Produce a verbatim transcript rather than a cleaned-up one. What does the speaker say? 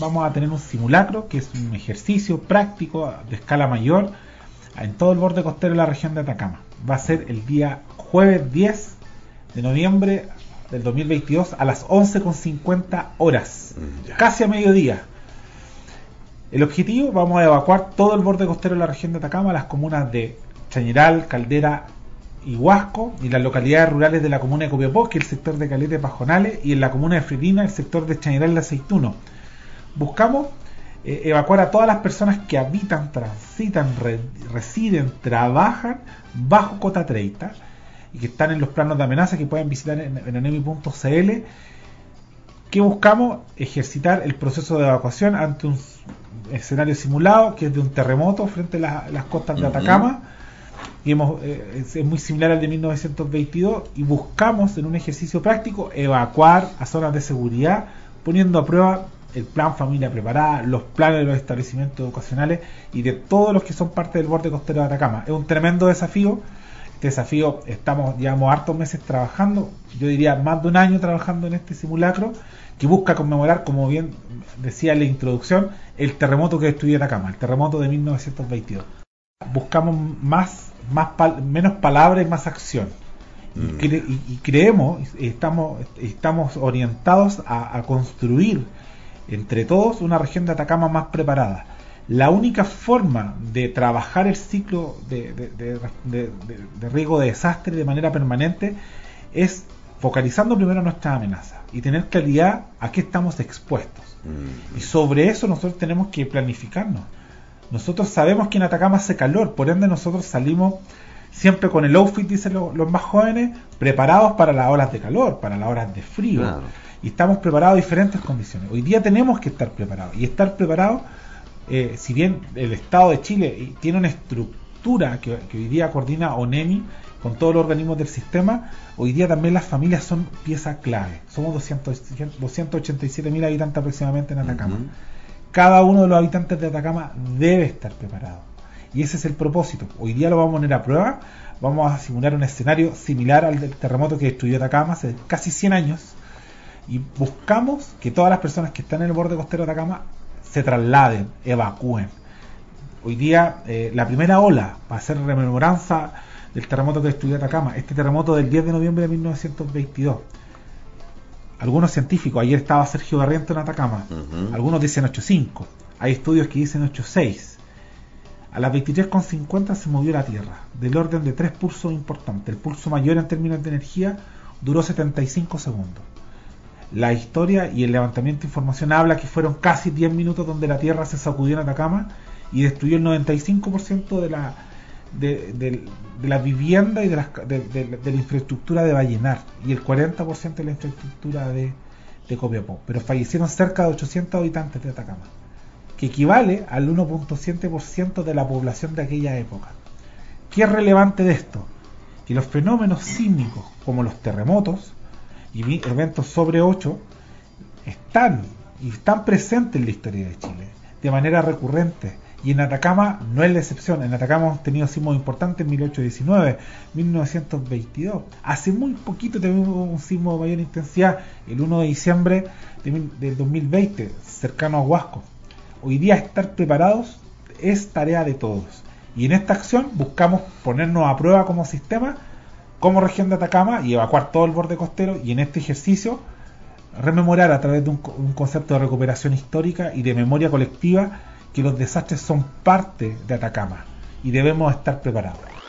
vamos a tener un simulacro, que es un ejercicio práctico de escala mayor en todo el borde costero de la región de Atacama. Va a ser el día jueves diez de noviembre del dos mil veintidós a las once con cincuenta horas, ya. Casi a mediodía. El objetivo, vamos a evacuar todo el borde costero de la región de Atacama, las comunas de Chañaral, Caldera y Huasco, y las localidades rurales de la comuna de Copiapó, que es el sector de Caleta y Pajonales, y en la comuna de Freirina, el sector de Chañaral de Aceituno. Buscamos eh, evacuar a todas las personas que habitan, transitan, re, residen, trabajan bajo cota treinta y que están en los planos de amenaza, que pueden visitar en, en anemi punto c l. Que buscamos ejercitar el proceso de evacuación ante un escenario simulado, que es de un terremoto frente a la, las costas de Atacama. Y hemos, eh, es muy similar al de mil novecientos veintidós, y buscamos en un ejercicio práctico evacuar a zonas de seguridad, poniendo a prueba el plan Familia Preparada, los planes de los establecimientos educacionales y de todos los que son parte del borde costero de Atacama. Es un tremendo desafío. Este desafío estamos, llevamos hartos meses trabajando, yo diría más de un año trabajando en este simulacro, que busca conmemorar, como bien decía en la introducción, el terremoto que destruyó Atacama, el terremoto de mil novecientos veintidós. Buscamos más Más pal- menos palabras y más acción, y, cre- y, y creemos, estamos, estamos orientados a, a construir entre todos una región de Atacama más preparada. La única forma de trabajar el ciclo de, de, de, de, de, de riesgo de desastre de manera permanente es focalizando primero nuestras amenazas y tener claridad a qué estamos expuestos, mm. y sobre eso nosotros tenemos que planificarnos. Nosotros sabemos que en Atacama hace calor, por ende nosotros salimos siempre con el outfit, dicen los, los más jóvenes, preparados para las horas de calor, para las horas de frío. Claro. Y estamos preparados a diferentes condiciones. Hoy día tenemos que estar preparados. Y estar preparados, eh, si bien el Estado de Chile tiene una estructura que, que hoy día coordina ONEMI con todos los organismos del sistema, hoy día también las familias son pieza clave. Somos doscientos ochenta y siete mil habitantes aproximadamente en Atacama. Uh-huh. Cada uno de los habitantes de Atacama debe estar preparado. Y ese es el propósito. Hoy día lo vamos a poner a prueba. Vamos a simular un escenario similar al del terremoto que destruyó Atacama hace casi cien años. Y buscamos que todas las personas que están en el borde costero de Atacama se trasladen, evacúen. Hoy día, eh, la primera ola, para hacer rememoranza del terremoto que destruyó Atacama, este terremoto del diez de noviembre de mil novecientos veintidós. Algunos científicos, ayer estaba Sergio Barriento en Atacama, uh-huh. algunos dicen ocho punto cinco, hay estudios que dicen ocho punto seis. A las veintitrés con cincuenta se movió la Tierra, del orden de tres pulsos importantes. El pulso mayor en términos de energía duró setenta y cinco segundos. La historia y el levantamiento de información habla que fueron casi diez minutos donde la Tierra se sacudió en Atacama y destruyó el noventa y cinco por ciento de la de, de, de la vivienda y de la, de, de, de la infraestructura de Vallenar y el cuarenta por ciento de la infraestructura de, de Copiapó. Pero fallecieron cerca de ochocientos habitantes de Atacama, que equivale al uno punto siete por ciento de la población de aquella época. ¿Qué es relevante de esto? Que los fenómenos sísmicos como los terremotos y eventos sobre ocho están y están presentes en la historia de Chile de manera recurrente. Y en Atacama no es la excepción. En Atacama hemos tenido sismos importantes en mil ochocientos diecinueve, mil novecientos veintidós. Hace muy poquito tuvimos un sismo de mayor intensidad, el uno de diciembre de, del dos mil veinte, cercano a Huasco. Hoy día estar preparados es tarea de todos. Y en esta acción buscamos ponernos a prueba como sistema, como región de Atacama, y evacuar todo el borde costero. Y en este ejercicio rememorar a través de un, un concepto de recuperación histórica y de memoria colectiva que los desastres son parte de Atacama y debemos estar preparados.